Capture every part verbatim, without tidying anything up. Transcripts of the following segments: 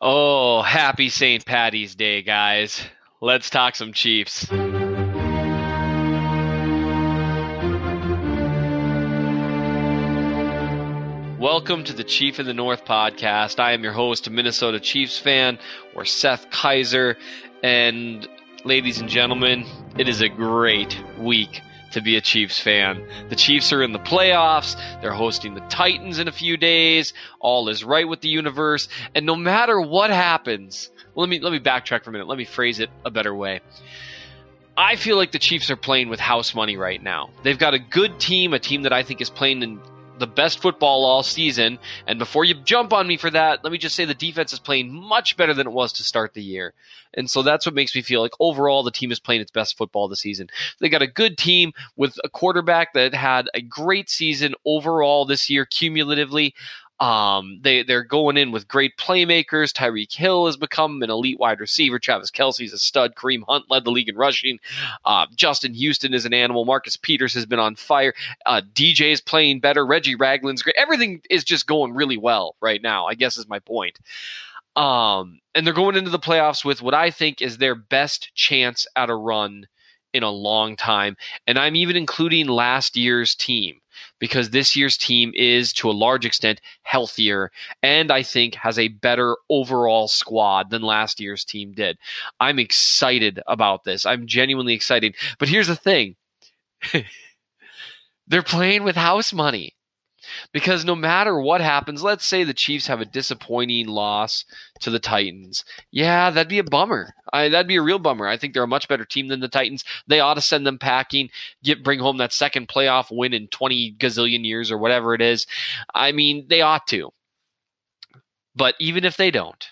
Oh, happy Saint Patty's Day, guys. Let's talk some Chiefs. Welcome to the Chief in the North podcast. I am your host, a Minnesota Chiefs fan, or Seth Kaiser. And ladies and gentlemen, it is a great week to be a Chiefs fan. The Chiefs are in the playoffs. They're hosting the Titans in a few days. All is right with the universe. And no matter what happens, let me let me backtrack for a minute. Let me phrase it a better way. I feel like the Chiefs are playing with house money right now. They've got a good team, a team that I think is playing in the best football all season. And before you jump on me for that, let me just say the defense is playing much better than it was to start the year. And so that's what makes me feel like overall the team is playing its best football this season. They got a good team with a quarterback that had a great season overall this year cumulatively. Um, they, they're going in with great playmakers. Tyreek Hill has become an elite wide receiver. Travis Kelce's a stud. Kareem Hunt led the league in rushing. Uh, Justin Houston is an animal. Marcus Peters has been on fire. Uh, D J is playing better. Reggie Ragland's great. Everything is just going really well right now, I guess is my point. Um, and they're going into the playoffs with what I think is their best chance at a run in a long time. And I'm even including last year's team, because this year's team is, to a large extent, healthier and I think has a better overall squad than last year's team did. I'm excited about this. I'm genuinely excited. But here's the thing. They're playing with house money. Because no matter what happens, let's say the Chiefs have a disappointing loss to the Titans. Yeah, that'd be a bummer. I, that'd be a real bummer. I think they're a much better team than the Titans. They ought to send them packing, get bring home that second playoff win in twenty gazillion years or whatever it is. I mean, they ought to. But even if they don't,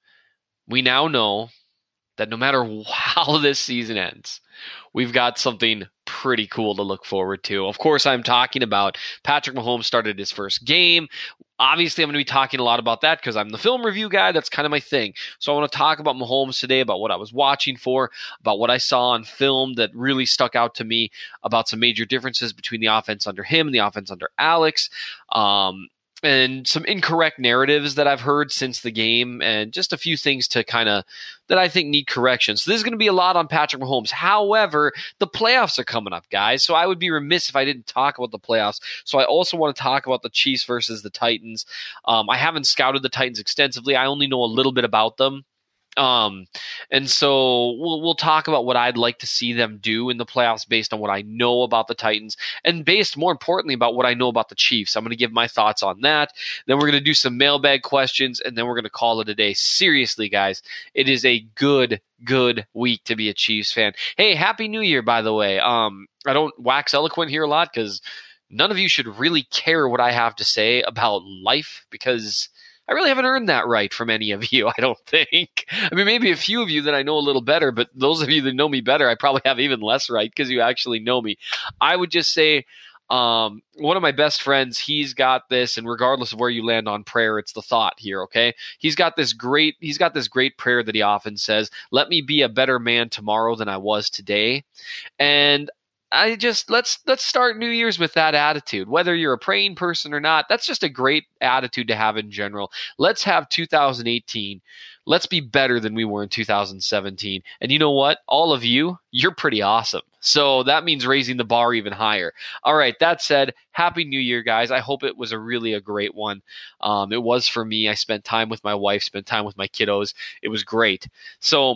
we now know that no matter how this season ends, we've got something pretty cool to look forward to. Of course, I'm talking about Patrick Mahomes started his first game. Obviously, I'm going to be talking a lot about that because I'm the film review guy. That's kind of my thing. So I want to talk about Mahomes today, about what I was watching for, about what I saw on film that really stuck out to me, about some major differences between the offense under him and the offense under Alex. Um, and some incorrect narratives that I've heard since the game, and just a few things to kind of that I think need correction. So this is going to be a lot on Patrick Mahomes. However, the playoffs are coming up, guys, so I would be remiss if I didn't talk about the playoffs. So I also want to talk about the Chiefs versus the Titans. Um, I haven't scouted the Titans extensively. I only know a little bit about them. Um, and so we'll, we'll talk about what I'd like to see them do in the playoffs based on what I know about the Titans and based more importantly about what I know about the Chiefs. I'm going to give my thoughts on that. Then we're going to do some mailbag questions and then we're going to call it a day. Seriously, guys, it is a good, good week to be a Chiefs fan. Hey, Happy New Year, by the way. Um, I don't wax eloquent here a lot because none of you should really care what I have to say about life because I really haven't earned that right from any of you, I don't think. I mean, maybe a few of you that I know a little better, but those of you that know me better, I probably have even less right because you actually know me. I would just say um, one of my best friends, he's got this, and regardless of where you land on prayer, it's the thought here, okay? He's got this great, he's got this great prayer that he often says, let me be a better man tomorrow than I was today. And I just let's let's start New Year's with that attitude. Whether you're a praying person or not, that's just a great attitude to have in general. Let's have two thousand eighteen. Let's be better than we were in two thousand seventeen. And you know what? All of you, you're pretty awesome. So that means raising the bar even higher. All right, that said, Happy New Year, guys. I hope it was a really a great one. Um, it was for me. I spent time with my wife, spent time with my kiddos. It was great. So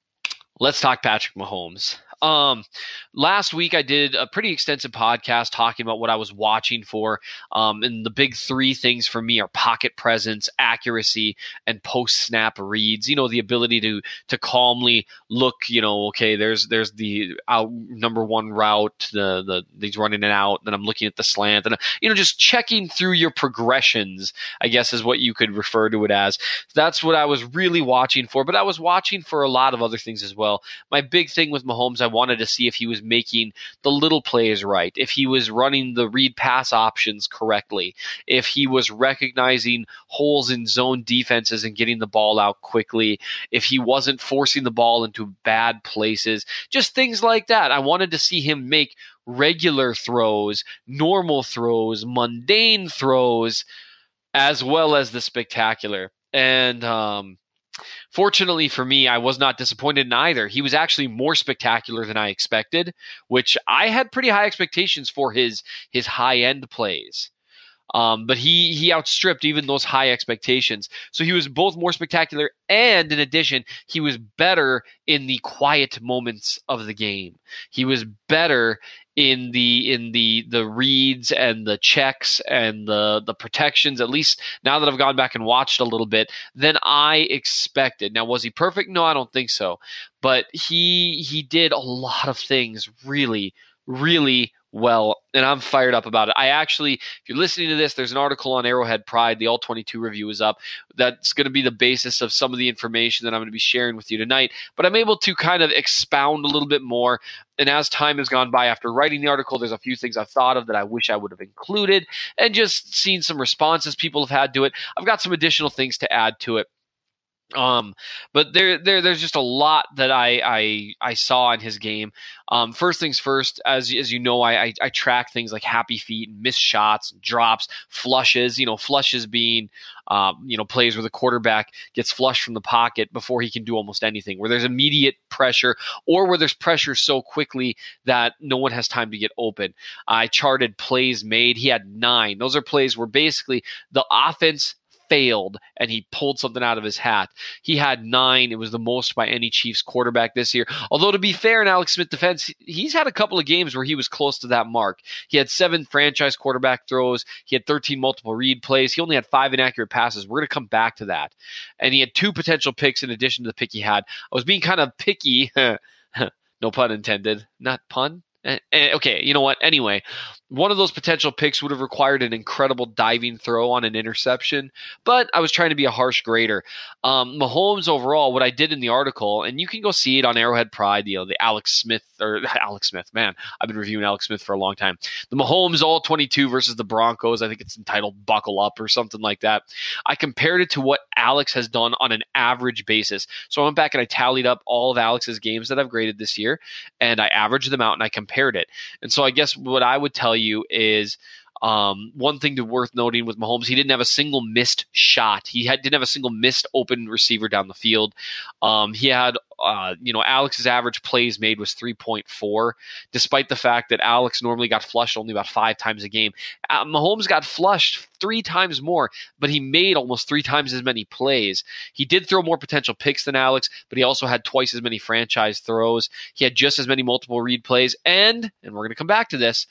let's talk Patrick Mahomes. Um, last week I did a pretty extensive podcast talking about what I was watching for. Um, and the big three things for me are pocket presence, accuracy, and post-snap reads. You know, the ability to to calmly look, you know, okay, there's there's the out number one route, the the he's running it out, then I'm looking at the slant, and you know, just checking through your progressions, I guess is what you could refer to it as. That's what I was really watching for, but I was watching for a lot of other things as well. My big thing with Mahomes, I wanted to see if he was making the little plays right, if he was running the read pass options correctly, if he was recognizing holes in zone defenses and getting the ball out quickly, if he wasn't forcing the ball into bad places, just things like that. I wanted to see him make regular throws, normal throws, mundane throws, as well as the spectacular. And um Fortunately for me, I was not disappointed in either. He was actually more spectacular than I expected, which I had pretty high expectations for his his high end plays. Um, but he he outstripped even those high expectations. So he was both more spectacular, and in addition, he was better in the quiet moments of the game. He was better in the in the the reads and the checks and the the protections, at least now that I've gone back and watched a little bit, than I expected. Now, was he perfect? No, I don't think so. But he he did a lot of things really, really well, and I'm fired up about it. I actually, if you're listening to this, there's an article on Arrowhead Pride. The all twenty-two review is up. That's going to be the basis of some of the information that I'm going to be sharing with you tonight. But I'm able to kind of expound a little bit more. And as time has gone by after writing the article, there's a few things I've thought of that I wish I would have included, and just seen some responses people have had to it. I've got some additional things to add to it. Um, but there, there, there's just a lot that I, I, I saw in his game. Um, first things first, as as you know, I, I, I track things like happy feet, and missed shots, and drops, flushes. You know, flushes being, um, you know, plays where the quarterback gets flushed from the pocket before he can do almost anything, where there's immediate pressure, or where there's pressure so quickly that no one has time to get open. I charted plays made. He had nine. Those are plays where basically the offense failed and he pulled something out of his hat. He had nine. It was the most by any Chiefs quarterback this year. Although, to be fair, in Alex Smith defense, he's had a couple of games where he was close to that mark. He had seven franchise quarterback throws. He had thirteen multiple read plays. He only had five inaccurate passes. We're going to come back to that. And he had two potential picks in addition to the pick he had. I was being kind of picky. No pun intended. Not pun? Okay, you know what? Anyway, one of those potential picks would have required an incredible diving throw on an interception, but I was trying to be a harsh grader. Um, Mahomes overall, what I did in the article, and you can go see it on Arrowhead Pride, you know, the Alex Smith, or Alex Smith, man, I've been reviewing Alex Smith for a long time. The Mahomes all twenty-two versus the Broncos, I think it's entitled Buckle Up or something like that. I compared it to what Alex has done on an average basis. So I went back and I tallied up all of Alex's games that I've graded this year, and I averaged them out and I compared it. And so I guess what I would tell you is um, one thing to worth noting with Mahomes, he didn't have a single missed shot. He had, didn't have a single missed open receiver down the field. Um, he had, uh, you know, Alex's average plays made was three point four, despite the fact that Alex normally got flushed only about five times a game. Uh, Mahomes got flushed three times more, but he made almost three times as many plays. He did throw more potential picks than Alex, but he also had twice as many franchise throws. He had just as many multiple read plays, and, and we're going to come back to this,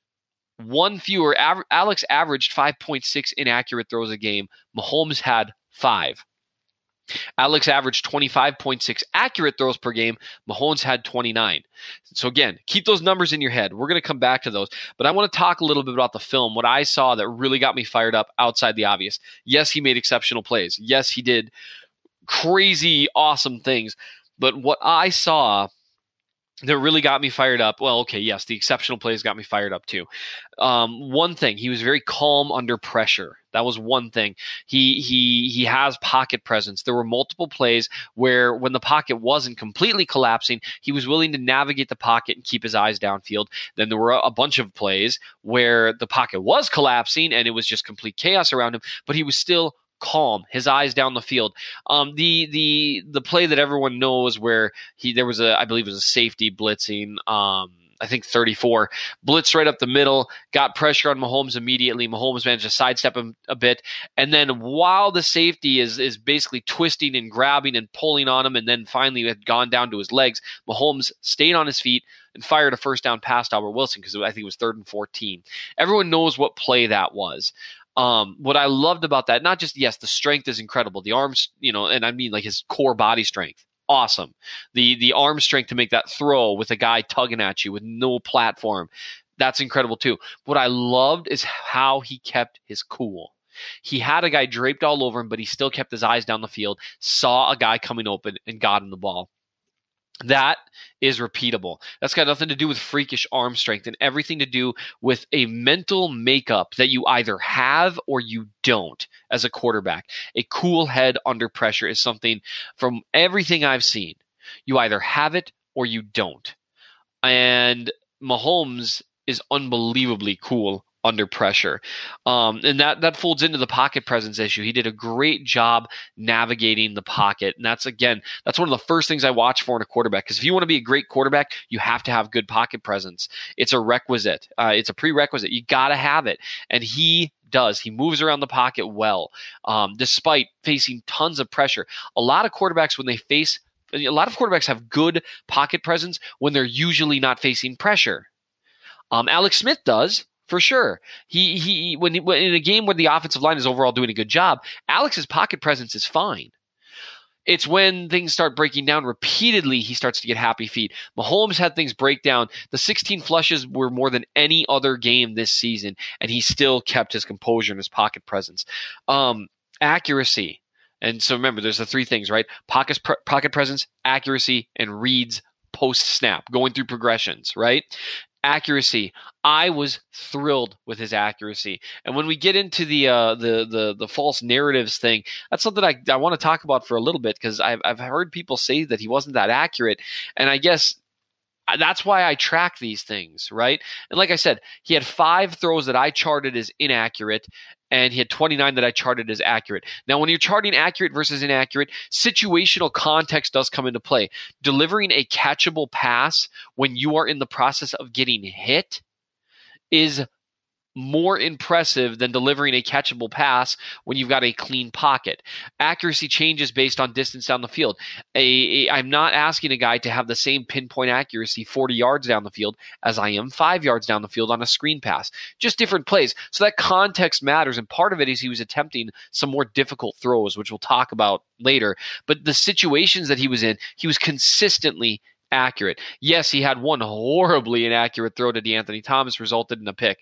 one fewer. Aver- Alex averaged five point six inaccurate throws a game. Mahomes had five. Alex averaged twenty-five point six accurate throws per game. Mahomes had twenty-nine. So again, keep those numbers in your head. We're going to come back to those. But I want to talk a little bit about the film, what I saw that really got me fired up outside the obvious. Yes, he made exceptional plays. Yes, he did crazy, awesome things. But what I saw that really got me fired up. Well, okay, yes, the exceptional plays got me fired up too. Um, one thing, he was very calm under pressure. That was one thing. He he he has pocket presence. There were multiple plays where when the pocket wasn't completely collapsing, he was willing to navigate the pocket and keep his eyes downfield. Then there were a bunch of plays where the pocket was collapsing and it was just complete chaos around him, but he was still calm, his eyes down the field. Um, the the the play that everyone knows where he there was a I believe it was a safety blitzing. Um, I think thirty-four blitzed right up the middle, got pressure on Mahomes immediately. Mahomes managed to sidestep him a bit, and then while the safety is is basically twisting and grabbing and pulling on him, and then finally had gone down to his legs, Mahomes stayed on his feet and fired a first down pass to Albert Wilson because I think it was third and fourteen. Everyone knows what play that was. Um, what I loved about that, not just, yes, the strength is incredible. The arms, you know, and I mean like his core body strength. Awesome. The the arm strength to make that throw with a guy tugging at you with no platform. That's incredible too. What I loved is how he kept his cool. He had a guy draped all over him, but he still kept his eyes down the field, saw a guy coming open, and got him the ball. That is repeatable. That's got nothing to do with freakish arm strength and everything to do with a mental makeup that you either have or you don't as a quarterback. A cool head under pressure is something from everything I've seen. You either have it or you don't. And Mahomes is unbelievably cool under pressure. Um, and that, that folds into the pocket presence issue. He did a great job navigating the pocket. And that's, again, that's one of the first things I watch for in a quarterback. Because if you want to be a great quarterback, you have to have good pocket presence. It's a requisite. Uh, it's a prerequisite. You got to have it. And he does. He moves around the pocket well, um, despite facing tons of pressure. A lot of quarterbacks, when they face, a lot of quarterbacks have good pocket presence when they're usually not facing pressure. Um, Alex Smith does. For sure. He he when, he when in a game where the offensive line is overall doing a good job, Alex's pocket presence is fine. It's when things start breaking down repeatedly, he starts to get happy feet. Mahomes had things break down. The sixteen flushes were more than any other game this season, and he still kept his composure and his pocket presence. Um, accuracy. And so remember, there's the three things, right? Pocket, pre- pocket presence, accuracy, and reads post-snap, going through progressions, right? Accuracy. I was thrilled with his accuracy. And when we get into the uh, the the the false narratives thing, that's something I, I want to talk about for a little bit, because I've I've heard people say that he wasn't that accurate, and I guess that's why I track these things, right? And like I said, he had five throws that I charted as inaccurate, and he had twenty-nine that I charted as accurate. Now, when you're charting accurate versus inaccurate, situational context does come into play. Delivering a catchable pass when you are in the process of getting hit is more impressive than delivering a catchable pass when you've got a clean pocket. Accuracy changes based on distance down the field. A, a, I'm not asking a guy to have the same pinpoint accuracy forty yards down the field as I am five yards down the field on a screen pass. Just different plays. So that context matters, and part of it is he was attempting some more difficult throws, which we'll talk about later. But the situations that he was in, he was consistently accurate. Yes, he had one horribly inaccurate throw to DeAnthony Thomas, resulted in a pick.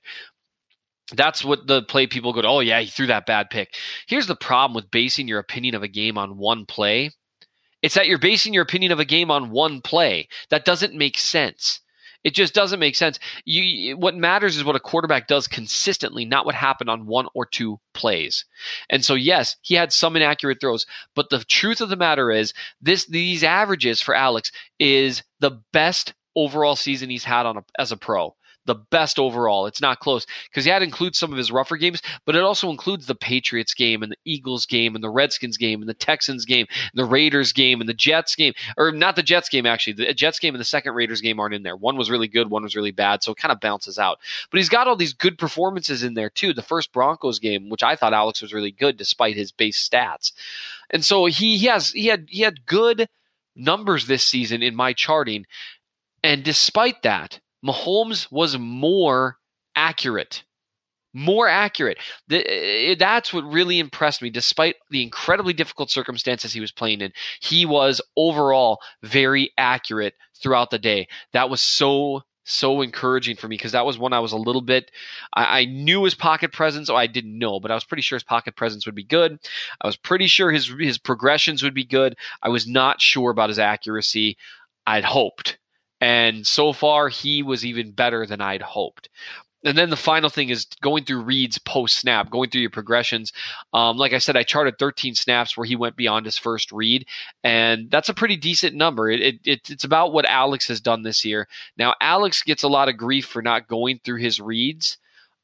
That's what the play people go to, oh yeah, he threw that bad pick. Here's the problem with basing your opinion of a game on one play. It's that you're basing your opinion of a game on one play. That doesn't make sense. It just doesn't make sense. You, what matters is what a quarterback does consistently, not what happened on one or two plays. And so, yes, he had some inaccurate throws, but the truth of the matter is this: these averages for Alex is the best overall season he's had on a, as a pro. The best overall. It's not close, because yeah, it includes some of his rougher games, but it also includes the Patriots game and the Eagles game and the Redskins game and the Texans game, and the Raiders game and the Jets game, or not the Jets game, actually. The Jets game and the second Raiders game aren't in there. One was really good, one was really bad, so it kind of bounces out. But he's got all these good performances in there too. The first Broncos game, which I thought Alex was really good despite his base stats. And so he, he has he had he had good numbers this season in my charting, and despite that, Mahomes was more accurate. More accurate. The, that's what really impressed me. Despite the incredibly difficult circumstances he was playing in, he was overall very accurate throughout the day. That was so, so encouraging for me, because that was when I was a little bit, I, I knew his pocket presence. Oh, I didn't know, but I was pretty sure his pocket presence would be good. I was pretty sure his, his progressions would be good. I was not sure about his accuracy. I'd hoped. And so far, he was even better than I'd hoped. And then the final thing is going through reads post-snap, going through your progressions. Um, like I said, I charted thirteen snaps where he went beyond his first read, and that's a pretty decent number. It, it, it, it's about what Alex has done this year. Now, Alex gets a lot of grief for not going through his reads.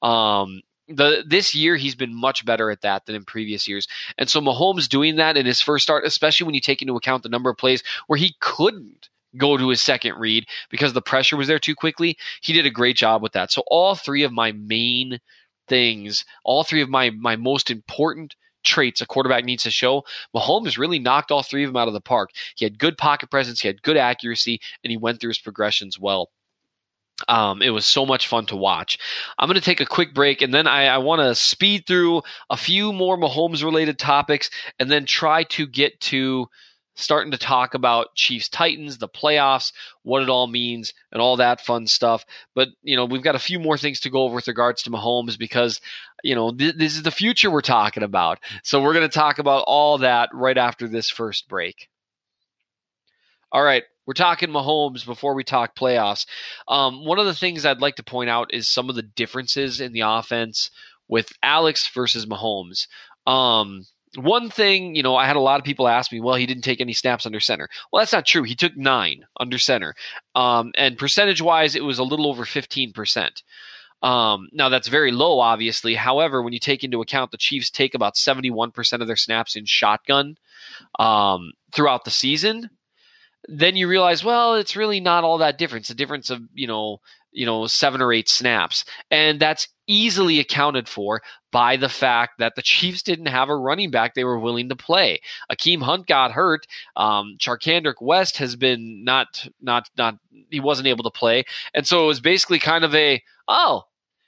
Um, the this year, he's been much better at that than in previous years. And so Mahomes doing that in his first start, especially when you take into account the number of plays where he couldn't go to his second read because the pressure was there too quickly, he did a great job with that. So all three of my main things, all three of my my most important traits a quarterback needs to show, Mahomes really knocked all three of them out of the park. He had good pocket presence, he had good accuracy, and he went through his progressions well. Um, it was so much fun to watch. I'm going to take a quick break, and then I, I want to speed through a few more Mahomes-related topics, and then try to get to starting to talk about Chiefs Titans, the playoffs, what it all means, and all that fun stuff. But, you know, we've got a few more things to go over with regards to Mahomes, because, you know, th- this is the future we're talking about. So we're going to talk about all that right after this first break. All right, we're talking Mahomes before we talk playoffs. Um, one of the things I'd like to point out is some of the differences in the offense with Alex versus Mahomes. Um, One thing, you know, I had a lot of people ask me, well, he didn't take any snaps under center. Well, that's not true. He took nine under center. Um, and percentage-wise, it was a little over fifteen percent. Um, now, that's very low, obviously. However, when you take into account the Chiefs take about seventy-one percent of their snaps in shotgun um, throughout the season, then you realize, well, it's really not all that different. It's a difference of, you know, you know, seven or eight snaps. And that's easily accounted for by the fact that the Chiefs didn't have a running back they were willing to play. Akeem Hunt got hurt. Um, Charcandrick West has been not, not, not, he wasn't able to play. And so it was basically kind of a, oh,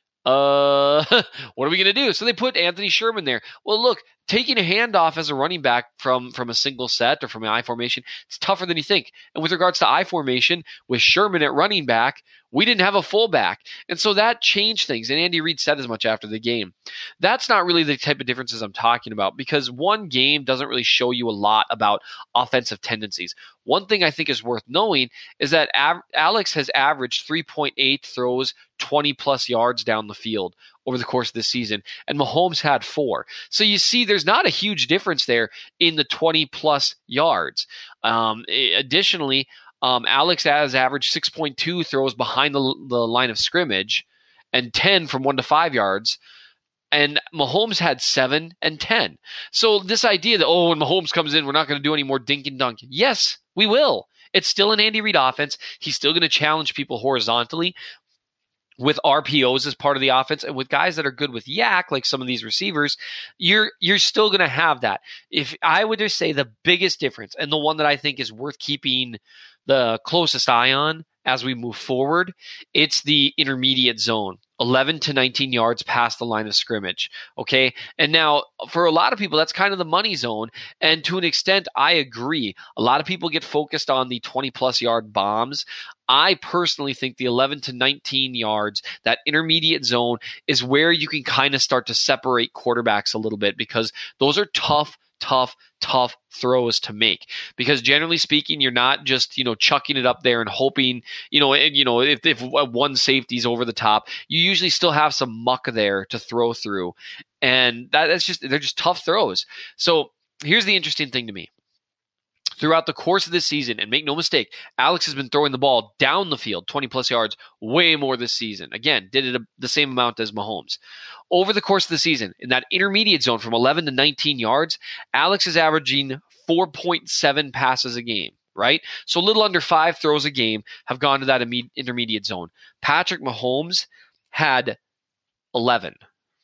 uh, what are we going to do? So they put Anthony Sherman there. Well, look, taking a handoff as a running back from, from a single set or from an I formation, it's tougher than you think. And with regards to I formation, with Sherman at running back, we didn't have a fullback. And so that changed things. And Andy Reid said as much after the game. That's not really the type of differences I'm talking about, because one game doesn't really show you a lot about offensive tendencies. One thing I think is worth knowing is that Av- Alex has averaged three point eight throws, twenty plus yards down the field over the course of this season, and Mahomes had four. So you see there's not a huge difference there in the twenty plus yards. Um, additionally, um, Alex has averaged six point two throws behind the, the line of scrimmage and ten from one to five yards. And Mahomes had seven and ten. So this idea that, oh, when Mahomes comes in, we're not going to do any more dink and dunk. Yes, we will. It's still an Andy Reid offense. He's still going to challenge people horizontally with R P Os as part of the offense, and with guys that are good with yak, like some of these receivers, you're you're still going to have that. If I would just say the biggest difference, and the one that I think is worth keeping the closest eye on as we move forward, it's the intermediate zone, eleven to nineteen yards past the line of scrimmage. Okay. And now for a lot of people, that's kind of the money zone. And to an extent, I agree. A lot of people get focused on the twenty plus yard bombs. I personally think the eleven to nineteen yards, that intermediate zone, is where you can kind of start to separate quarterbacks a little bit, because those are tough, tough, tough throws to make. Because generally speaking, you're not just, you know, chucking it up there and hoping, you know, and, you know, if, if one safety's over the top, you usually still have some muck there to throw through. And that, that's just, they're just tough throws. So here's the interesting thing to me. Throughout the course of this season, and make no mistake, Alex has been throwing the ball down the field, twenty plus yards, way more this season. Again, did it a, the same amount as Mahomes. Over the course of the season, in that intermediate zone from eleven to nineteen yards, Alex is averaging four point seven passes a game, right? So a little under five throws a game have gone to that imme- intermediate zone. Patrick Mahomes had eleven.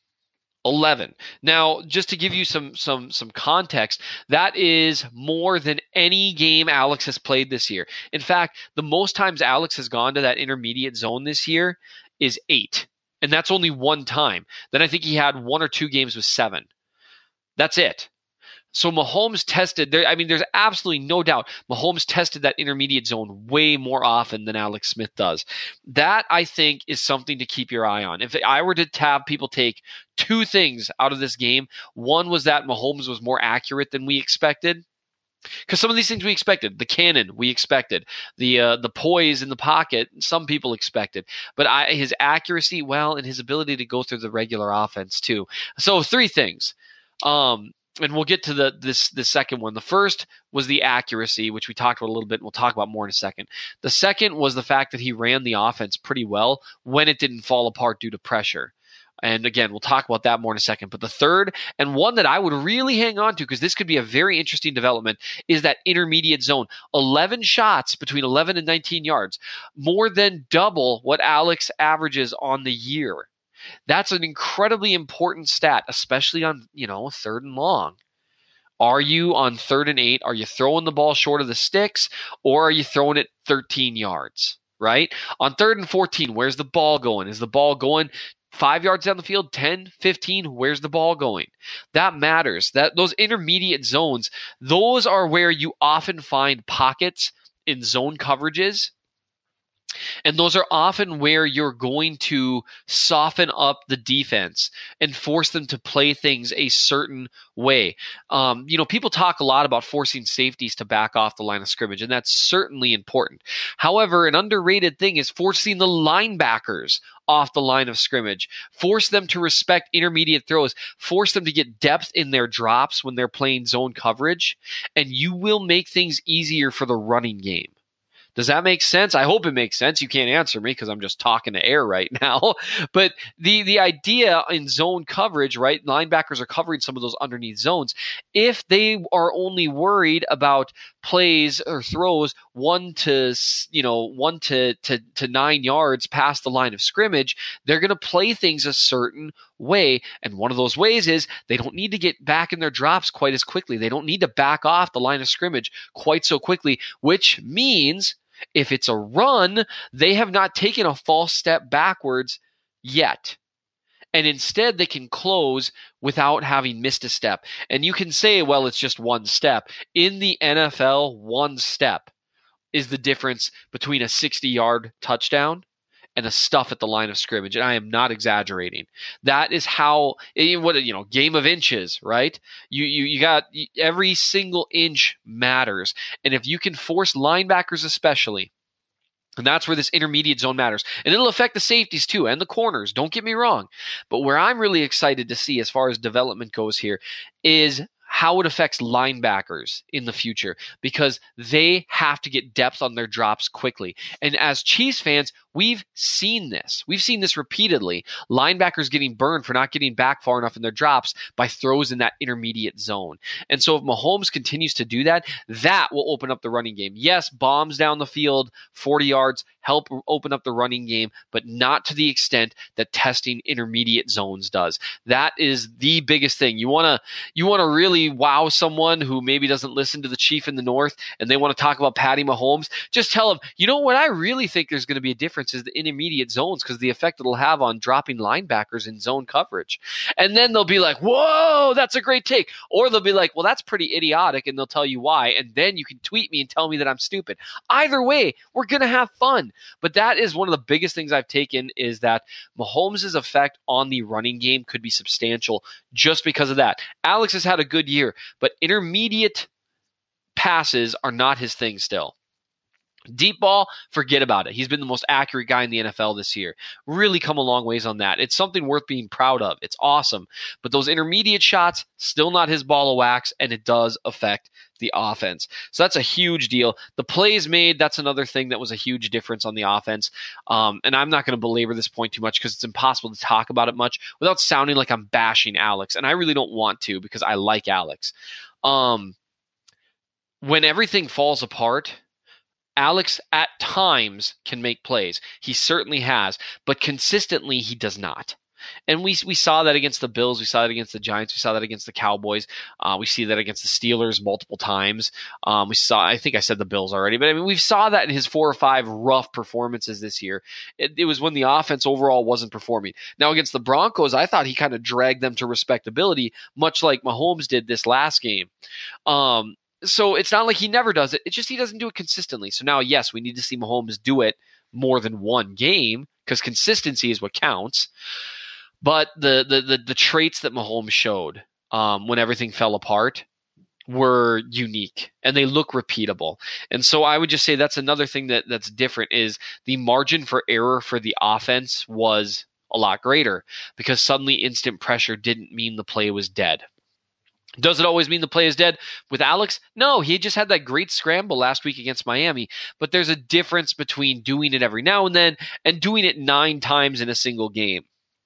eleven. Now, just to give you some some some context, that is more than any game Alex has played this year. In fact, the most times Alex has gone to that intermediate zone this year is eight. And that's only one time. Then I think he had one or two games with seven. That's it. So Mahomes tested, there, I mean, there's absolutely no doubt Mahomes tested that intermediate zone way more often than Alex Smith does. That, I think, is something to keep your eye on. If I were to have people take two things out of this game, one was that Mahomes was more accurate than we expected. Because some of these things we expected, the cannon we expected, the uh, the poise in the pocket, some people expected. But I, his accuracy, well, and his ability to go through the regular offense too. So three things. Um, And we'll get to the this the second one. The first was the accuracy, which we talked about a little bit, and we'll talk about more in a second. The second was the fact that he ran the offense pretty well when it didn't fall apart due to pressure. And again, we'll talk about that more in a second. But the third, and one that I would really hang on to, because this could be a very interesting development, is that intermediate zone. eleven shots between eleven and nineteen yards, more than double what Alex averages on the year. That's an incredibly important stat, especially on, you know, third and long. Are you on third and eight? Are you throwing the ball short of the sticks, or are you throwing it thirteen yards, right? On third and fourteen, where's the ball going? Is the ball going five yards down the field, ten, fifteen? Where's the ball going? That matters. That those intermediate zones, those are where you often find pockets in zone coverages. And those are often where you're going to soften up the defense and force them to play things a certain way. Um, you know, people talk a lot about forcing safeties to back off the line of scrimmage, and that's certainly important. However, an underrated thing is forcing the linebackers off the line of scrimmage. Force them to respect intermediate throws. Force them to get depth in their drops when they're playing zone coverage, and you will make things easier for the running game. Does that make sense? I hope it makes sense. You can't answer me because I'm just talking to air right now. But the the idea in zone coverage, right? Linebackers are covering some of those underneath zones. If they are only worried about plays or throws one to you know one to to, to nine yards past the line of scrimmage, they're going to play things a certain way. And one of those ways is they don't need to get back in their drops quite as quickly. They don't need to back off the line of scrimmage quite so quickly, which means if it's a run, they have not taken a false step backwards yet. And instead, they can close without having missed a step. And you can say, well, it's just one step. In the N F L, one step is the difference between a sixty-yard touchdown and a stuff at the line of scrimmage. And I am not exaggerating. That is how, what you know, game of inches, right? You, you, you got every single inch matters. And if you can force linebackers especially, and that's where this intermediate zone matters. And it'll affect the safeties too and the corners. Don't get me wrong. But where I'm really excited to see as far as development goes here is how it affects linebackers in the future, because they have to get depth on their drops quickly. And as Chiefs fans, we've seen this. We've seen this repeatedly. Linebackers getting burned for not getting back far enough in their drops by throws in that intermediate zone. And so if Mahomes continues to do that, that will open up the running game. Yes, bombs down the field, forty yards, help open up the running game, but not to the extent that testing intermediate zones does. That is the biggest thing. You want to you want to really wow someone who maybe doesn't listen to the Chief in the North and they want to talk about Patty Mahomes. Just tell them, you know what, I really think there's going to be a difference is the intermediate zones, because the effect it'll have on dropping linebackers in zone coverage. And then they'll be like, whoa, that's a great take. Or they'll be like, well, that's pretty idiotic, and they'll tell you why. And then you can tweet me and tell me that I'm stupid. Either way, we're going to have fun. But that is one of the biggest things I've taken, is that Mahomes' effect on the running game could be substantial just because of that. Alex has had a good year, but intermediate passes are not his thing still. Deep ball, forget about it. He's been the most accurate guy in the N F L this year. Really come a long ways on that. It's something worth being proud of. It's awesome. But those intermediate shots, still not his ball of wax, and it does affect the offense. So that's a huge deal. The plays made, that's another thing that was a huge difference on the offense. Um, and I'm not going to belabor this point too much because it's impossible to talk about it much without sounding like I'm bashing Alex. And I really don't want to, because I like Alex. Um, when everything falls apart, Alex at times can make plays. He certainly has, but consistently he does not. And we we saw that against the Bills. We saw that against the Giants. We saw that against the Cowboys. Uh, we see that against the Steelers multiple times. Um, we saw, I think I said the Bills already, but I mean, we saw that in his four or five rough performances this year. It, it was when the offense overall wasn't performing. Now against the Broncos, I thought he kind of dragged them to respectability, much like Mahomes did this last game. Um, So it's not like he never does it. It's just he doesn't do it consistently. So now, yes, we need to see Mahomes do it more than one game, because consistency is what counts. But the the the, the traits that Mahomes showed um, when everything fell apart were unique, and they look repeatable. And so I would just say that's another thing that that's different, is the margin for error for the offense was a lot greater, because suddenly instant pressure didn't mean the play was dead. Does it always mean the play is dead? With Alex? No, he just had that great scramble last week against Miami. But there's a difference between doing it every now and then and doing it nine times in a single game.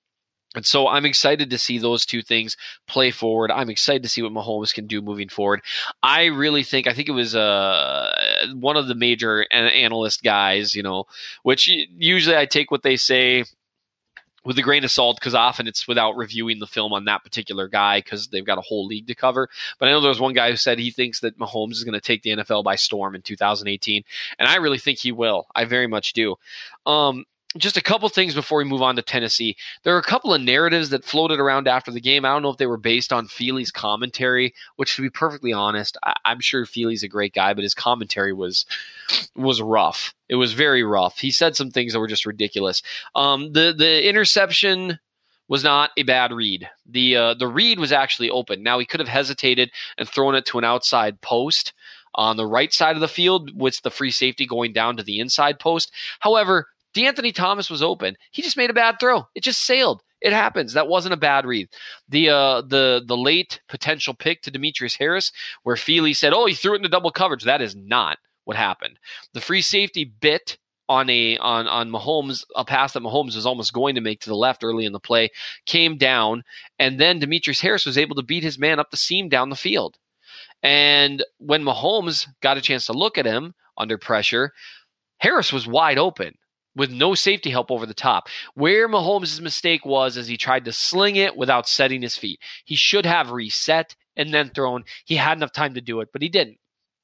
And so I'm excited to see those two things play forward. I'm excited to see what Mahomes can do moving forward. I really think, I think it was uh, one of the major analyst guys, you know, which usually I take what they say with a grain of salt, because often it's without reviewing the film on that particular guy, because they've got a whole league to cover. But I know there was one guy who said he thinks that Mahomes is going to take the N F L by storm in two thousand eighteen, and I really think he will. I very much do. Um, just a couple things before we move on to Tennessee. There are a couple of narratives that floated around after the game. I don't know if they were based on Feely's commentary, which, to be perfectly honest, I- I'm sure Feely's a great guy, but his commentary was was rough. It was very rough. He said some things that were just ridiculous. Um, the the interception was not a bad read. The uh, the read was actually open. Now, he could have hesitated and thrown it to an outside post on the right side of the field with the free safety going down to the inside post. However, DeAnthony Thomas was open. He just made a bad throw. It just sailed. It happens. That wasn't a bad read. The uh, the the late potential pick to Demetrius Harris, where Feely said, oh, he threw it into double coverage. That is not what happened. The free safety bit on a on on Mahomes, a pass that Mahomes was almost going to make to the left early in the play, came down, and then Demetrius Harris was able to beat his man up the seam down the field. And when Mahomes got a chance to look at him under pressure, Harris was wide open with no safety help over the top. Where Mahomes' mistake was is he tried to sling it without setting his feet. He should have reset and then thrown. He had enough time to do it, but he didn't.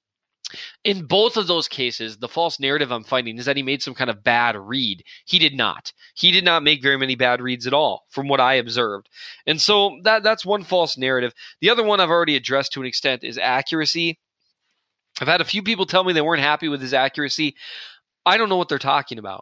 In both of those cases, the false narrative I'm finding is that he made some kind of bad read. He did not. He did not make very many bad reads at all, from what I observed. And so that that's one false narrative. The other one I've already addressed to an extent is accuracy. I've had a few people tell me they weren't happy with his accuracy. I don't know what they're talking about.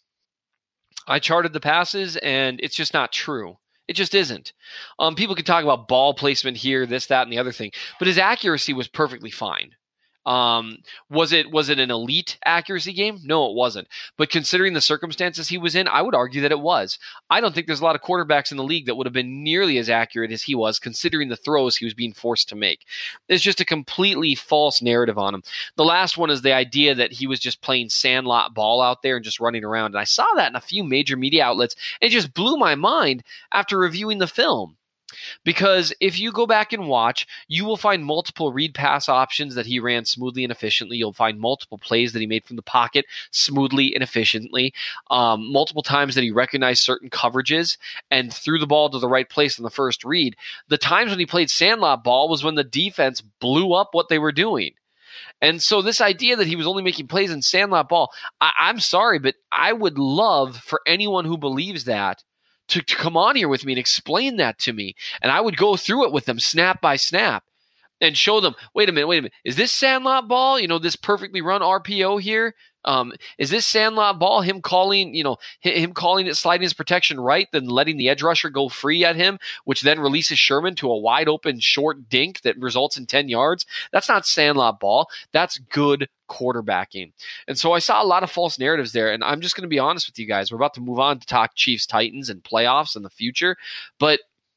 I charted the passes, and it's just not true. It just isn't. Um, people can talk about ball placement here, this, that, and the other thing, but his accuracy was perfectly fine. Um, was it was it an elite accuracy game? No, it wasn't. But considering the circumstances he was in, I would argue that it was. I don't think there's a lot of quarterbacks in the league that would have been nearly as accurate as he was, considering the throws he was being forced to make. It's just a completely false narrative on him. The last one is the idea that he was just playing sandlot ball out there and just running around. And I saw that in a few major media outlets. And it just blew my mind after reviewing the film. Because if you go back and watch, you will find multiple read pass options that he ran smoothly and efficiently. You'll find multiple plays that he made from the pocket smoothly and efficiently. Um, multiple times that he recognized certain coverages and threw the ball to the right place in the first read. The times when he played sandlot ball was when the defense blew up what they were doing. And so this idea that he was only making plays in sandlot ball, I- I'm sorry, but I would love for anyone who believes that To, to come on here with me and explain that to me. And I would go through it with them snap by snap and show them, wait a minute, wait a minute. Is this sandlot ball, you know, this perfectly run R P O here? Um, is this sandlot ball him calling, you know, him calling it sliding his protection right, then letting the edge rusher go free at him, which then releases Sherman to a wide open short dink that results in ten yards? That's not sandlot ball. That's good quarterbacking. And so I saw a lot of false narratives there. And I'm just going to be honest with you guys. We're about to move on to talk Chiefs Titans and playoffs in the future. But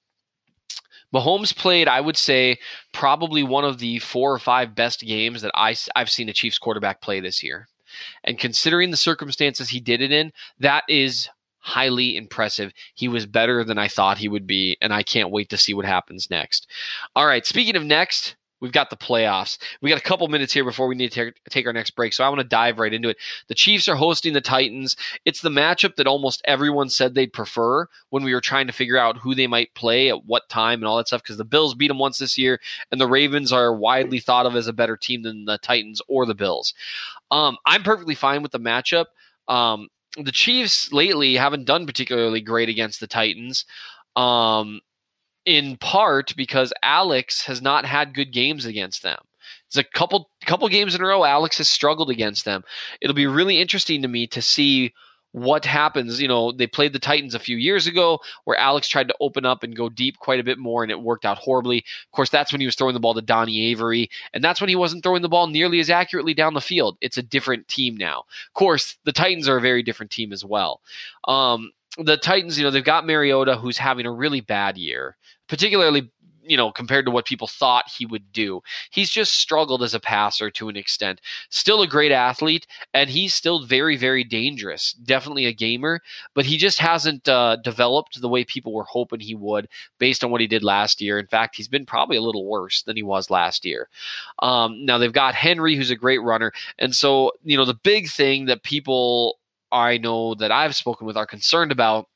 Mahomes played, I would say, probably one of the four or five best games that I, I've seen a Chiefs quarterback play this year. And considering the circumstances he did it in, that is highly impressive. He was better than I thought he would be, and I can't wait to see what happens next. All right, speaking of next, we've got the playoffs. We got a couple minutes here before we need to take, take our next break, so I want to dive right into it. The Chiefs are hosting the Titans. It's the matchup that almost everyone said they'd prefer when we were trying to figure out who they might play at what time and all that stuff, because the Bills beat them once this year, and the Ravens are widely thought of as a better team than the Titans or the Bills. Um, I'm perfectly fine with the matchup. Um, the Chiefs lately haven't done particularly great against the Titans. Um, in part because Alex has not had good games against them. It's a couple couple games in a row Alex has struggled against them. It'll be really interesting to me to see what happens. You know, they played the Titans a few years ago where Alex tried to open up and go deep quite a bit more, and it worked out horribly. Of course, that's when he was throwing the ball to Donnie Avery, and that's when he wasn't throwing the ball nearly as accurately down the field. It's a different team now. Of course, the Titans are a very different team as well. Um, the Titans, you know, they've got Mariota, who's having a really bad year, particularly, you know, compared to what people thought he would do. He's just struggled as a passer to an extent. Still a great athlete, and he's still very, very dangerous. Definitely a gamer, but he just hasn't uh, developed the way people were hoping he would based on what he did last year. In fact, he's been probably a little worse than he was last year. Um, now, they've got Henry, who's a great runner, and so, you know, the big thing that people I know that I've spoken with are concerned about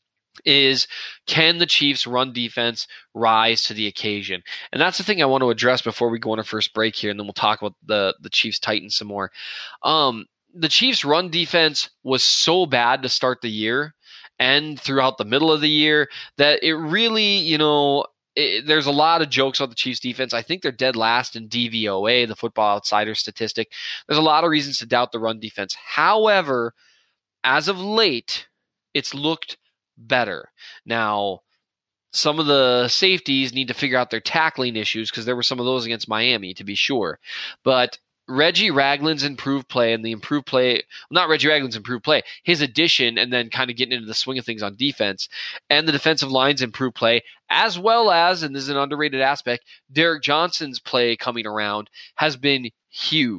is, can the Chiefs' run defense rise to the occasion? And that's the thing I want to address before we go on our first break here, and then we'll talk about the, the Chiefs Titans some more. Um, the Chiefs' run defense was so bad to start the year and throughout the middle of the year that it really, you know, it, there's a lot of jokes about the Chiefs defense. I think they're dead last in D V O A, the Football Outsider statistic. There's a lot of reasons to doubt the run defense. However, as of late, it's looked better. Now, some of the safeties need to figure out their tackling issues because there were some of those against Miami, to be sure. But Reggie Ragland's improved play and the improved play, well, not Reggie Ragland's improved play, his addition and then kind of getting into the swing of things on defense, and the defensive line's improved play, as well as, and this is an underrated aspect, Derek Johnson's play coming around has been huge.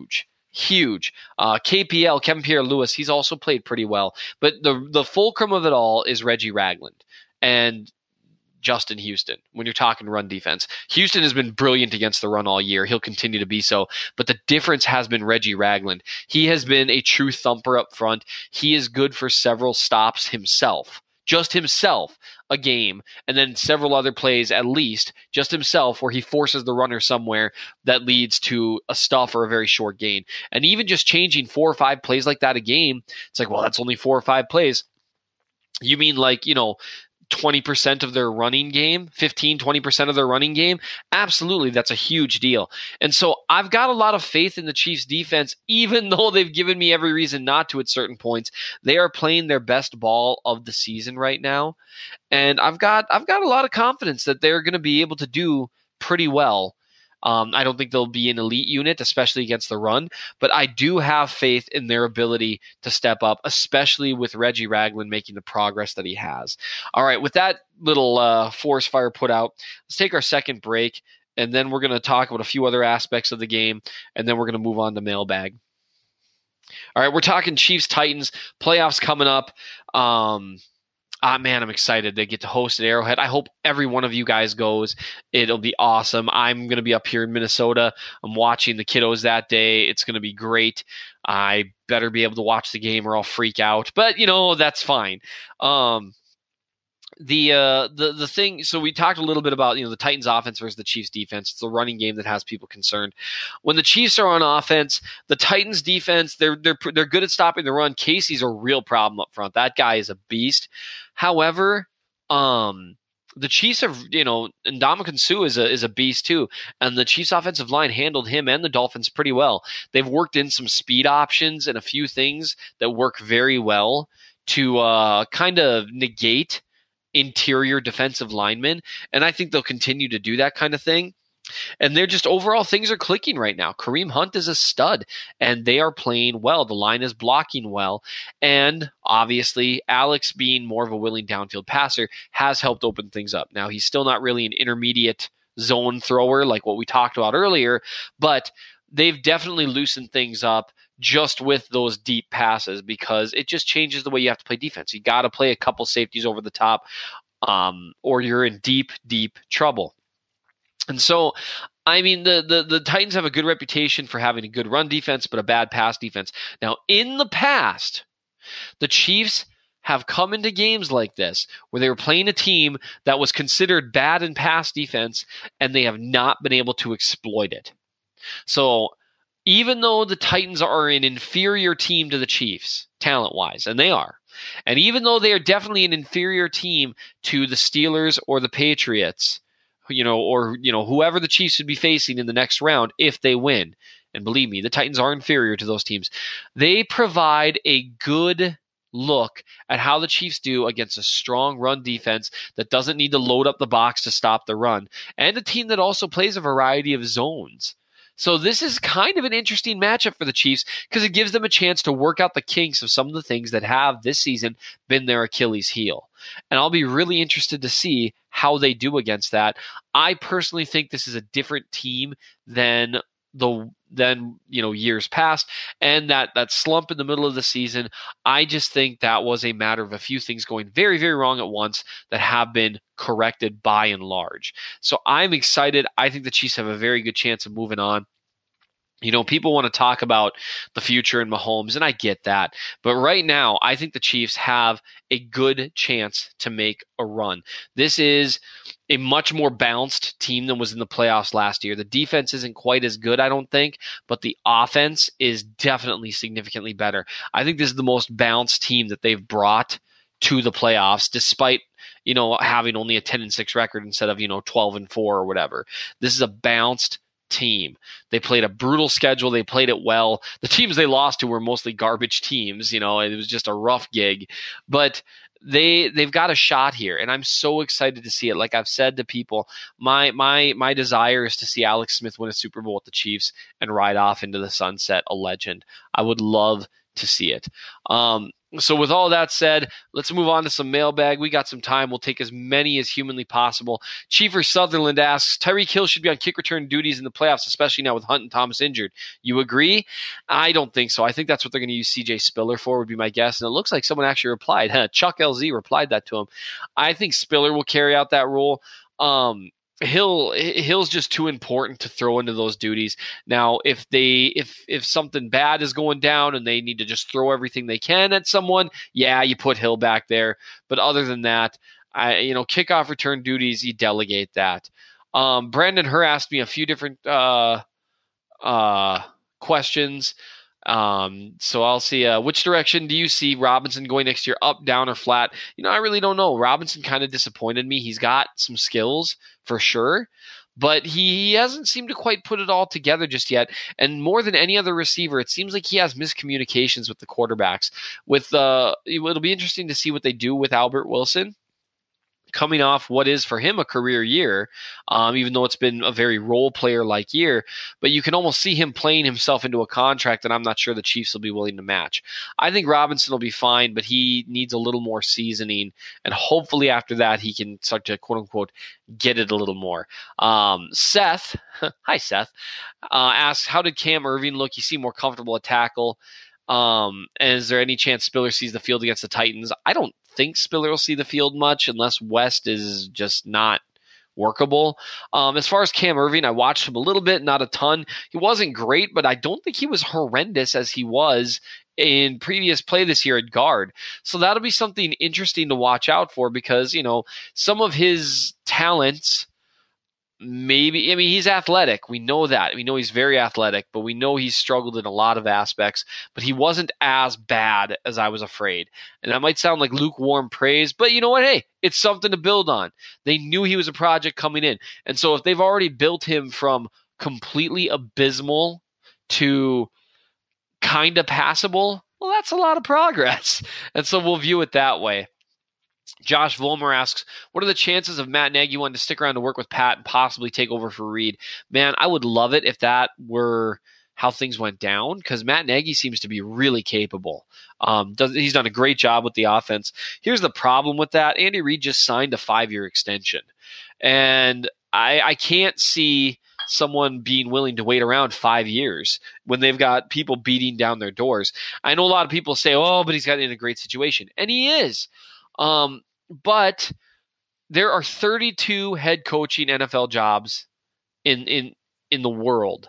huge. Uh, K P L, Kevin Pierre-Louis, he's also played pretty well. But the the fulcrum of it all is Reggie Ragland and Justin Houston when you're talking run defense. Houston has been brilliant against the run all year. He'll continue to be so. But the difference has been Reggie Ragland. He has been a true thumper up front. He is good for several stops himself. Just himself a game, and then several other plays at least, just himself, where he forces the runner somewhere that leads to a stuff or a very short gain. And even just changing four or five plays like that a game, it's like, well, that's only four or five plays. You mean like, you know, twenty percent of their running game, fifteen, twenty percent of their running game? Absolutely, that's a huge deal. And so I've got a lot of faith in the Chiefs defense, even though they've given me every reason not to at certain points. They are playing their best ball of the season right now. And I've got I've got a lot of confidence that they're going to be able to do pretty well. Um, I don't think they'll be an elite unit, especially against the run, but I do have faith in their ability to step up, especially with Reggie Ragland making the progress that he has. All right, with that little uh, forest fire put out, let's take our second break, and then we're going to talk about a few other aspects of the game, and then we're going to move on to mailbag. All right, we're talking Chiefs-Titans, playoffs coming up. Um Ah, man, I'm excited. They get to host at Arrowhead. I hope every one of you guys goes. It'll be awesome. I'm going to be up here in Minnesota. I'm watching the kiddos that day. It's going to be great. I better be able to watch the game or I'll freak out. But, you know, that's fine. Um, the uh, the the thing, so we talked a little bit about, you know, the Titans offense versus the Chiefs defense. It's the running game that has people concerned. When the Chiefs are on offense, the Titans defense, they're they're they're good at stopping the run. Casey's a real problem up front. That guy is a beast. However, um, the Chiefs have, you know, and Ndamukong Suh is a is a beast too, and the Chiefs offensive line handled him and the Dolphins pretty well. They've worked in some speed options and a few things that work very well to uh, kind of negate interior defensive linemen, and I think they'll continue to do that kind of thing. And they're just overall, things are clicking right now. Kareem Hunt is a stud, and they are playing well. The line is blocking well, and obviously Alex being more of a willing downfield passer has helped open things up. Now, he's still not really an intermediate zone thrower like what we talked about earlier, but they've definitely loosened things up just with those deep passes, because it just changes the way you have to play defense. You got to play a couple safeties over the top, um, or you're in deep, deep trouble. And so, I mean, the, the, the Titans have a good reputation for having a good run defense, but a bad pass defense. Now, in the past, the Chiefs have come into games like this where they were playing a team that was considered bad in pass defense, and they have not been able to exploit it. So, even though the Titans are an inferior team to the Chiefs, talent-wise, and they are, and even though they are definitely an inferior team to the Steelers or the Patriots, you know, or, you know, whoever the Chiefs would be facing in the next round if they win, and believe me, the Titans are inferior to those teams, they provide a good look at how the Chiefs do against a strong run defense that doesn't need to load up the box to stop the run, and a team that also plays a variety of zones. So this is kind of an interesting matchup for the Chiefs because it gives them a chance to work out the kinks of some of the things that have this season been their Achilles heel. And I'll be really interested to see how they do against that. I personally think this is a different team than the than you know years past, and that that slump in the middle of the season, I just think that was a matter of a few things going very, very wrong at once that have been corrected by and large. So I'm excited. I think the Chiefs have a very good chance of moving on. You know, people want to talk about the future and Mahomes, and I get that. But right now, I think the Chiefs have a good chance to make a run. This is a much more balanced team than was in the playoffs last year. The defense isn't quite as good, I don't think, but the offense is definitely significantly better. I think this is the most balanced team that they've brought to the playoffs, despite, you know, having only a ten and six record instead of, you know, twelve and four or whatever. This is a balanced team. They played a brutal schedule. They played it well. The teams they lost to were mostly garbage teams. You know, it was just a rough gig, but they they've got a shot here, and I'm so excited to see it. Like I've said to people, my my my desire is to see Alex Smith win a Super Bowl with the Chiefs and ride off into the sunset, a legend. I would love to see it. Um, So with all that said, let's move on to some mailbag. We got some time. We'll take as many as humanly possible. Chiefer Sutherland asks, Tyreek Hill should be on kick return duties in the playoffs, especially now with Hunt and Thomas injured. You agree? I don't think so. I think that's what they're going to use C J Spiller for, would be my guess. And it looks like someone actually replied. Chuck L Z replied that to him. I think Spiller will carry out that role. Um, Hill Hill's just too important to throw into those duties. Now, if they if if something bad is going down and they need to just throw everything they can at someone, yeah, you put Hill back there. But other than that, I you know, kickoff return duties, you delegate that. Um, Brandon Herr asked me a few different uh, uh, questions. Um, so I'll see, uh, which direction do you see Robinson going next year, up, down, or flat? You know, I really don't know. Robinson kind of disappointed me. He's got some skills for sure, but he, he hasn't seemed to quite put it all together just yet. And more than any other receiver, it seems like he has miscommunications with the quarterbacks. With, uh, it'll be interesting to see what they do with Albert Wilson, coming off what is for him a career year, um, even though it's been a very role player like year, but you can almost see him playing himself into a contract that I'm not sure the Chiefs will be willing to match. I think Robinson will be fine, but he needs a little more seasoning, and hopefully after that he can start to quote unquote get it a little more. Um, Seth, hi Seth, uh, asks, how did Cam Irving look? You seem more comfortable at tackle. Um, and is there any chance Spiller sees the field against the Titans? I don't think Spiller will see the field much unless West is just not workable. Um, as far as Cam Irving, I watched him a little bit, not a ton. He wasn't great, but I don't think he was horrendous as he was in previous play this year at guard. So that'll be something interesting to watch out for because, you know, some of his talents maybe, I mean, he's athletic. We know that. We know he's very athletic, but we know he's struggled in a lot of aspects, but he wasn't as bad as I was afraid. And that might sound like lukewarm praise, but you know what? Hey, it's something to build on. They knew he was a project coming in. And so if they've already built him from completely abysmal to kind of passable, well, that's a lot of progress. And so we'll view it that way. Josh Volmer asks, what are the chances of Matt Nagy wanting to stick around to work with Pat and possibly take over for Reed? Man, I would love it if that were how things went down because Matt Nagy seems to be really capable. Um, does, he's done a great job with the offense. Here's the problem with that. Andy Reid just signed a five-year extension. And I, I can't see someone being willing to wait around five years when they've got people beating down their doors. I know a lot of people say, oh, but he's got in a great situation. And he is. Um, but there are thirty-two head coaching N F L jobs in, in, in the world.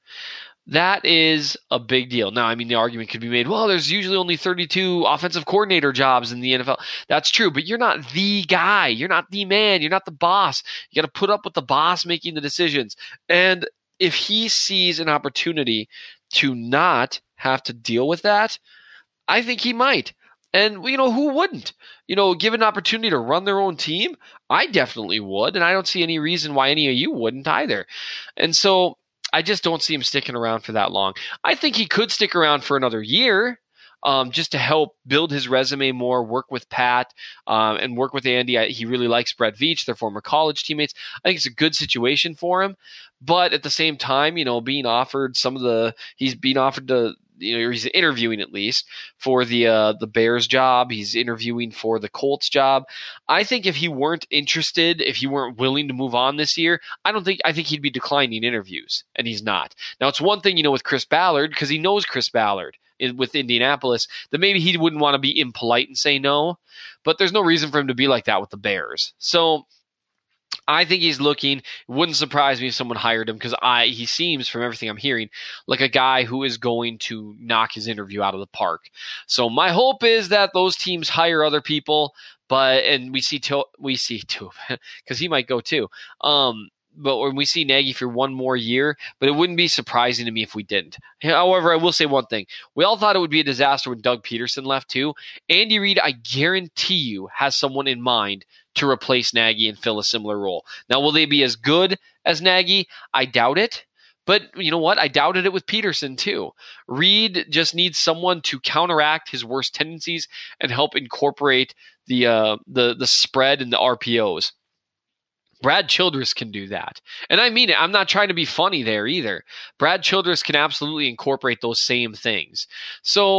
That is a big deal. Now, I mean, the argument could be made, well, there's usually only thirty-two offensive coordinator jobs in the N F L. That's true, but you're not the guy. You're not the man. You're not the boss. You got to put up with the boss making the decisions. And if he sees an opportunity to not have to deal with that, I think he might. And, you know, who wouldn't? You know, given an opportunity to run their own team, I definitely would. And I don't see any reason why any of you wouldn't either. And so I just don't see him sticking around for that long. I think he could stick around for another year um, just to help build his resume more, work with Pat, um, and work with Andy. I, he really likes Brett Veach, their former college teammates. I think it's a good situation for him. But at the same time, you know, being offered some of the – he's being offered to – you know, he's interviewing at least for the uh, the Bears job. He's interviewing for the Colts job. I think if he weren't interested, if he weren't willing to move on this year, I don't think I think he'd be declining interviews, and he's not. Now, it's one thing, you know, with Chris Ballard because he knows Chris Ballard in, with Indianapolis that maybe he wouldn't want to be impolite and say no, but there's no reason for him to be like that with the Bears. So I think he's looking. It wouldn't surprise me if someone hired him because I he seems, from everything I'm hearing, like a guy who is going to knock his interview out of the park. So my hope is that those teams hire other people, but and we see to, we see too because he might go too. Um, but when we see Nagy for one more year, but it wouldn't be surprising to me if we didn't. However, I will say one thing. We all thought it would be a disaster when Doug Peterson left too. Andy Reid, I guarantee you, has someone in mind to replace Nagy and fill a similar role. Now, will they be as good as Nagy? I doubt it. But you know what? I doubted it with Peterson too. Reid just needs someone to counteract his worst tendencies and help incorporate the uh, the the spread and the R P Os. Brad Childress can do that. And I mean it. I'm not trying to be funny there either. Brad Childress can absolutely incorporate those same things. So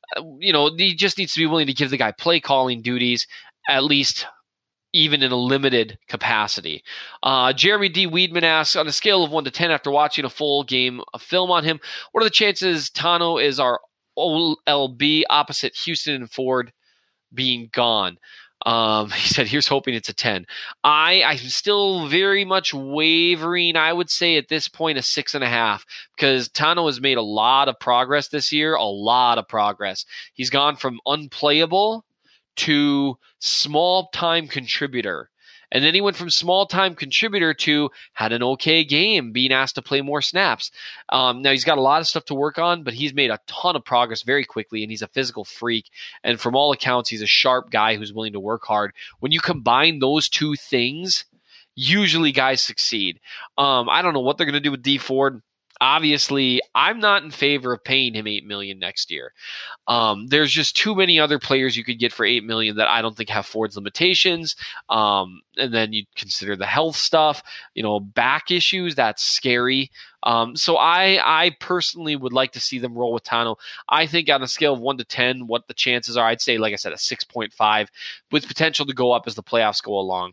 you know, he just needs to be willing to give the guy play calling duties, at least even in a limited capacity. Uh, Jeremy D. Weedman asks, on a scale of one to ten after watching a full game of film on him, what are the chances Tanoh is our O L B opposite Houston and Ford being gone? Um, he said, here's hoping it's a ten. I, I'm still very much wavering. I would say at this point a six and a half, because Tanoh has made a lot of progress this year, a lot of progress. He's gone from unplayable to small-time contributor. And then he went from small-time contributor to had an okay game, being asked to play more snaps. Um, now, he's got a lot of stuff to work on, but he's made a ton of progress very quickly, and he's a physical freak. And from all accounts, he's a sharp guy who's willing to work hard. When you combine those two things, usually guys succeed. Um, I don't know what they're going to do with D. Ford. Obviously, I'm not in favor of paying him eight million dollars next year. Um, there's just too many other players you could get for eight million dollars that I don't think have Ford's limitations. Um, and then you consider the health stuff, you know, back issues. That's scary. Um, so I, I personally would like to see them roll with Tanoh. I think on a scale of one to ten, what the chances are, I'd say, like I said, a six point five with potential to go up as the playoffs go along.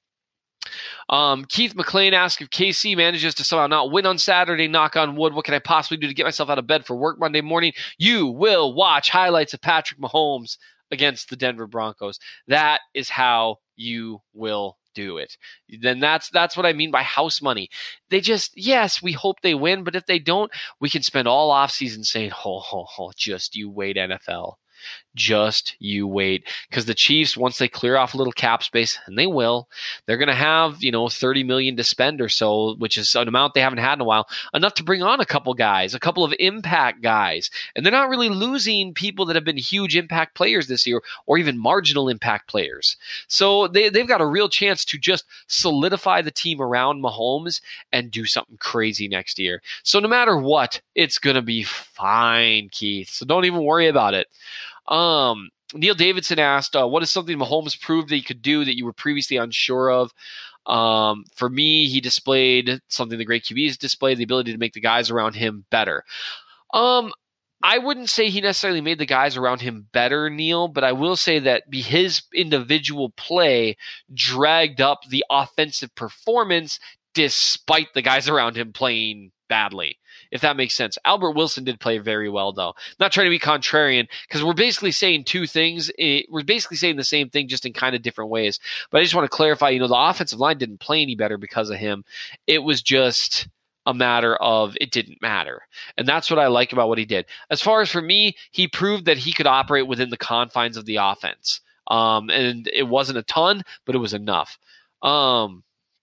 Um, Keith McLean asks, if K C manages to somehow not win on Saturday, knock on wood, what can I possibly do to get myself out of bed for work Monday morning? You will watch highlights of Patrick Mahomes against the Denver Broncos. That is how you will do it. Then that's that's what I mean by house money. They just, yes, we hope they win, but if they don't, we can spend all offseason saying, ho, ho, ho, just you wait, N F L. Just you wait, because the Chiefs, once they clear off a little cap space, and they will, they're going to have, you know, thirty million dollars to spend or so, which is an amount they haven't had in a while, enough to bring on a couple guys, a couple of impact guys. And they're not really losing people that have been huge impact players this year, or even marginal impact players. So they, they've got a real chance to just solidify the team around Mahomes and do something crazy next year. So no matter what, it's going to be fine, Keith. So don't even worry about it. Um, Neil Davidson asked, uh, what is something Mahomes proved that he could do that you were previously unsure of? Um, for me, he displayed something the great Q Bs displayed, the ability to make the guys around him better. Um, I wouldn't say he necessarily made the guys around him better, Neil, but I will say that his individual play dragged up the offensive performance despite the guys around him playing badly, if that makes sense. Albert Wilson did play very well, though. Not trying to be contrarian, because we're basically saying two things. We're basically saying the same thing, just in kind of different ways. But I just want to clarify, you know, the offensive line didn't play any better because of him. It was just a matter of it didn't matter. And that's what I like about what he did. As far as for me, he proved that he could operate within the confines of the offense. Um, and it wasn't a ton, but it was enough. Um,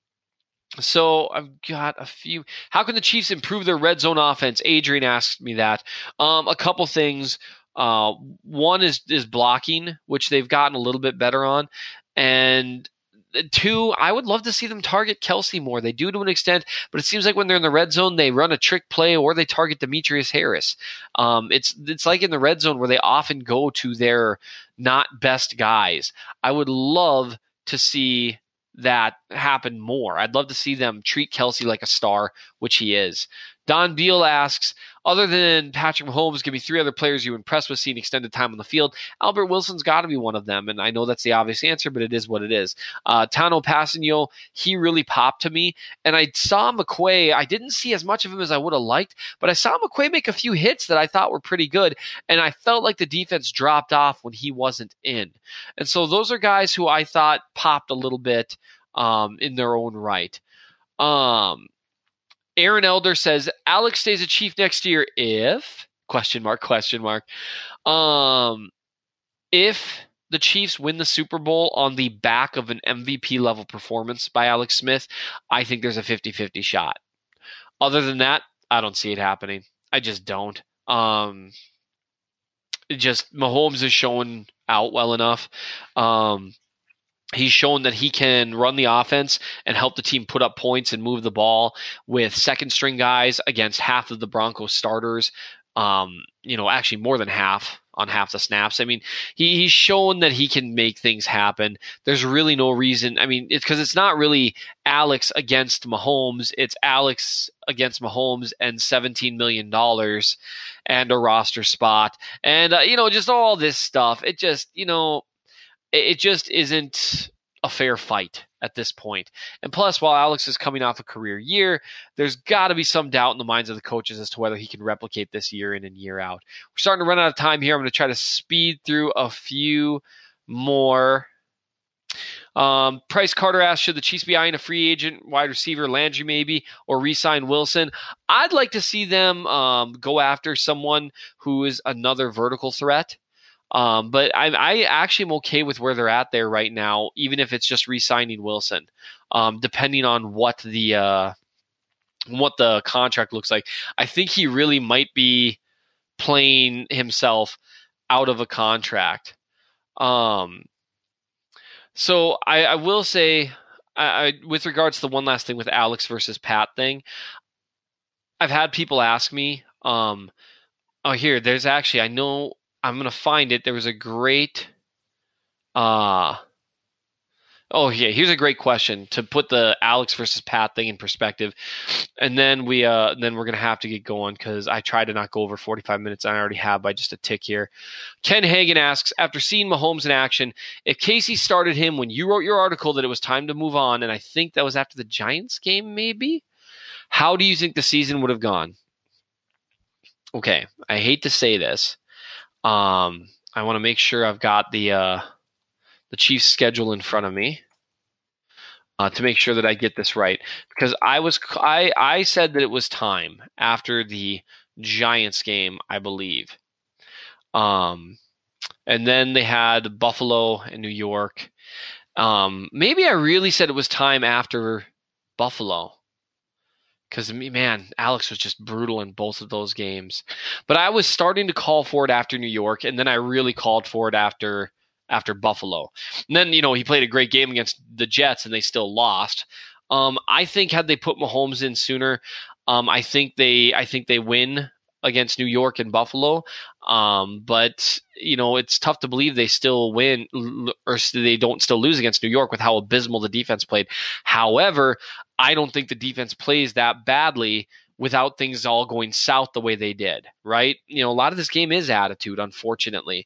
So I've got a few. How can the Chiefs improve their red zone offense? Adrian asked me that. Um, a couple things. Uh, one is is blocking, which they've gotten a little bit better on, and two, I would love to see them target Kelsey more. They do to an extent, but it seems like when they're in the red zone, they run a trick play or they target Demetrius Harris. Um, it's it's like in the red zone where they often go to their not best guys. I would love to see that happen more. I'd love to see them treat Kelsey like a star, which he is. Don Beal asks, other than Patrick Mahomes, give me three other players you impressed with seeing extended time on the field. Albert Wilson's got to be one of them, and I know that's the obvious answer, but it is what it is. Uh, Tanoh Kpassagnon, he really popped to me, and I saw McQuay. I didn't see as much of him as I would have liked, but I saw McQuay make a few hits that I thought were pretty good, and I felt like the defense dropped off when he wasn't in. And so those are guys who I thought popped a little bit um, in their own right. Um, Aaron Elder says, Alex stays a Chief next year if, question mark, question mark, um, if the Chiefs win the Super Bowl on the back of an M V P level performance by Alex Smith, I think there's a fifty-fifty shot. Other than that, I don't see it happening. I just don't. Um, it just, Mahomes is showing out well enough. Um, He's shown that he can run the offense and help the team put up points and move the ball with second string guys against half of the Broncos starters. Um, you know, actually more than half on half the snaps. I mean, he, he's shown that he can make things happen. There's really no reason. I mean, it's because it's not really Alex against Mahomes. It's Alex against Mahomes and seventeen million dollars and a roster spot. And, uh, you know, just all this stuff. It just, you know, it, it just isn't a fair fight at this point. And plus, while Alex is coming off a career year, there's got to be some doubt in the minds of the coaches as to whether he can replicate this year in and year out. We're starting to run out of time here. I'm going to try to speed through a few more. Um, Price Carter asked, should the Chiefs be eyeing a free agent wide receiver, Landry maybe, or re-sign Wilson? I'd like to see them um, go after someone who is another vertical threat. Um, but I, I actually am okay with where they're at there right now, even if it's just re-signing Wilson, um, depending on what the uh, what the contract looks like. I think he really might be playing himself out of a contract. Um, so I, I will say, I, I, with regards to the one last thing with Alex versus Pat thing, I've had people ask me, um, oh, here, there's actually, I know, I'm going to find it. There was a great, uh, oh yeah, here's a great question to put the Alex versus Pat thing in perspective. And then we, uh, then we're going to have to get going because I tried to not go over forty-five minutes. And I already have by just a tick here. Ken Hagan asks, after seeing Mahomes in action, if Casey started him when you wrote your article that it was time to move on, and I think that was after the Giants game, maybe, how do you think the season would have gone? Okay. I hate to say this. Um, I want to make sure I've got the uh, the Chiefs schedule in front of me uh, to make sure that I get this right, because I was I I said that it was time after the Giants game, I believe, um, and then they had Buffalo and New York. Um, maybe I really said it was time after Buffalo. Because, man, Alex was just brutal in both of those games. But I was starting to call for it after New York, and then I really called for it after after Buffalo. And then, you know, he played a great game against the Jets, and they still lost. Um, I think had they put Mahomes in sooner, um, I think they I think they win against New York and Buffalo. Um, but, you know, it's tough to believe they still win or they don't still lose against New York with how abysmal the defense played. However, I don't think the defense plays that badly without things all going south the way they did, right? You know, a lot of this game is attitude, unfortunately.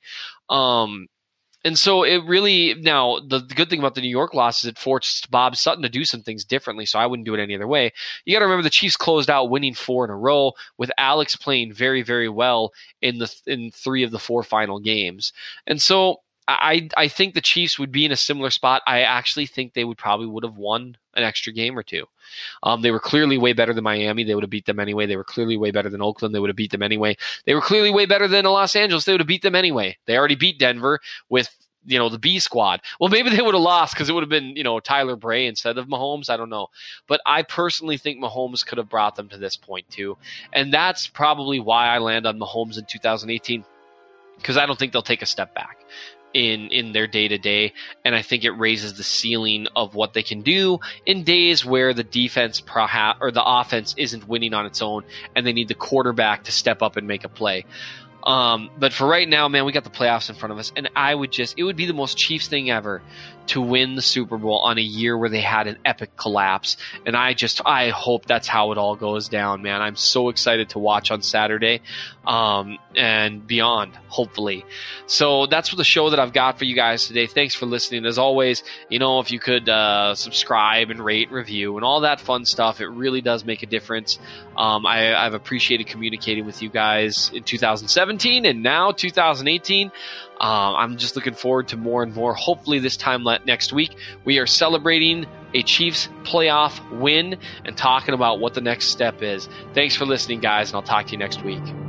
Um, and so it really, now, the, the good thing about the New York loss is it forced Bob Sutton to do some things differently, so I wouldn't do it any other way. You got to remember the Chiefs closed out winning four in a row with Alex playing very, very well in the in three of the four final games. And so I I think the Chiefs would be in a similar spot. I actually think they would probably would have won an extra game or two. Um, they were clearly way better than Miami. They would have beat them anyway. They were clearly way better than Oakland. They would have beat them anyway. They were clearly way better than Los Angeles. They would have beat them anyway. They already beat Denver with, you know, the B squad. Well, maybe they would have lost because it would have been, you know, Tyler Bray instead of Mahomes. I don't know. But I personally think Mahomes could have brought them to this point too. And that's probably why I land on Mahomes in two thousand eighteen, because I don't think they'll take a step back in in their day-to-day, and I think it raises the ceiling of what they can do in days where the defense perhaps or the offense isn't winning on its own and they need the quarterback to step up and make a play. Um, but for right now, man, we got the playoffs in front of us, and I would just, it would be the most Chiefs thing ever to win the Super Bowl on a year where they had an epic collapse. And I just, I hope that's how it all goes down, man. I'm so excited to watch on Saturday, um, and beyond, hopefully. So that's the show that I've got for you guys today. Thanks for listening. As always, you know, if you could, uh, subscribe and rate and review and all that fun stuff, it really does make a difference. Um, I, I've appreciated communicating with you guys in two thousand seventeen and now two thousand eighteen. Um, I'm just looking forward to more and more. Hopefully this time next week, we are celebrating a Chiefs playoff win and talking about what the next step is. Thanks for listening, guys, and I'll talk to you next week.